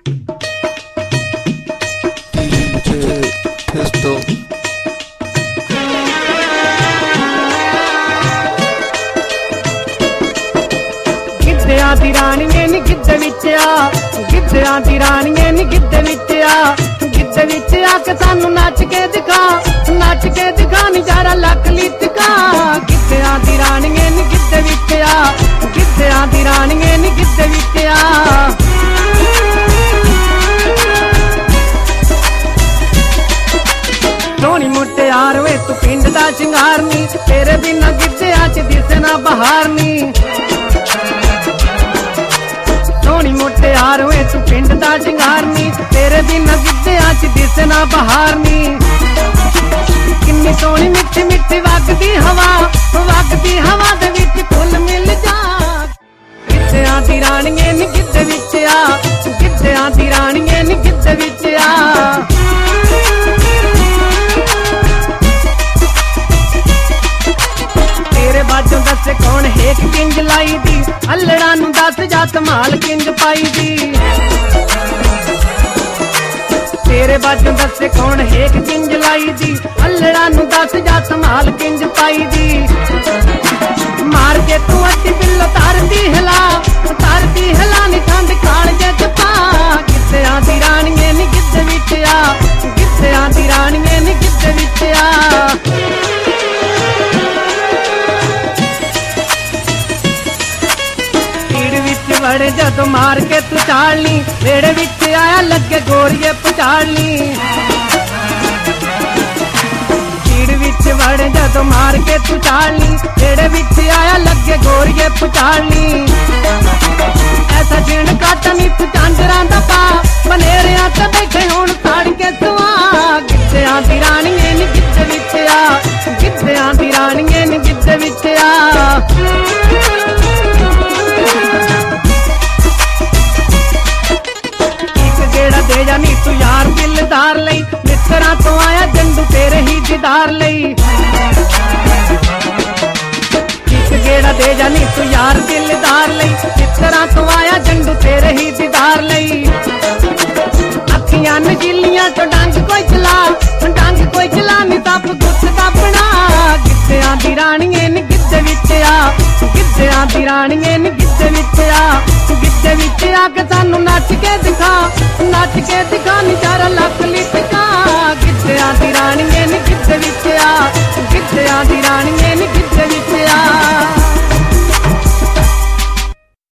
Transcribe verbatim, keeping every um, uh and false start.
गिद्धियां दी राणिये नी गिद्ध विच आ, गिद्धियां दी राणिये नी गिद्ध विच आ, गिद्ध विच आके सानू नच के दिखा, नच के दिखा नजारा लक लिचका। गिद्धियां दी राणिये नी गिद्ध विच आ, गिद्धियां दी राणिये नी गिद्ध विच आ। सोहनी मुटियार वे तू पिंड दा शिंगार नी, तेरे बिना गिद्धियां च दिसे ना बहार नी। सोहनी मुटियार वे तू पिंड दा शिंगार नी, तेरे बिना गिद्धियां च दिसे ना बहार नी। किन्नी सोहनी मिठी मिठी वगदी हवा, वगदी हवा दे विच फुल मिल जा। गिद्धियां दी राणिये नी गिद्ध विच आ, गिद्धियां दी राणिये नी गिद्ध विच आ। तेरे बाजों दस कौन हेक किंज लाई दी, अल्लड़ा नू दस जा धमाल किंज पाई दी। तेरे बाजों दस कौन हेक किंज लाई दी, अल्लड़ा नू दस जा धमाल किंज पाई दी। मार के तू अड्डी बिल्लो तारदी हिला, तारदी हिला नी ठंड खाल जे चपा। गिद्धियां दी राणिये नी गिद्ध विच आ, गिद्धियां दी राणिये नी गिद्ध विच आ। बड़े जदों मार के तू चालनी, वेड़े विच आया लगे गोरिये पचालनी। भीड़ विच बड़े जदों मार के तू चालनी, वेड़े विच आया लगे गोरिये पचालनी। ऐसा जिन काटा नी तू झांजरां दा पा, बनेरियां ते बैठे हुण साड़ के सुआ। गिद्धियां दी राणिये नी गिद्ध विच आ, गिद्धियां दी राणिये नी गिद्ध विच आ। दे जानी तू यार दिलदार लई, मित्रा तो आया जंडू तेरे ही दीदार लई। एक गेड़ा दे जानी तू यार दिलदार लई, मित्रा तो आया जंडू तेरे ही दीदार लई। अखियां नजीलियां तो डंग कोई चला, डंग कोई चला नी तप गुस्स दा बना। गिद्धियां दी राणिये नी गिद्ध विच आ, गिद्धियां दी राणिये नी गिद्ध विच आ। गिद्ध विच आके सानू नच के दिखा, नच के दिखा नजारा लक लिच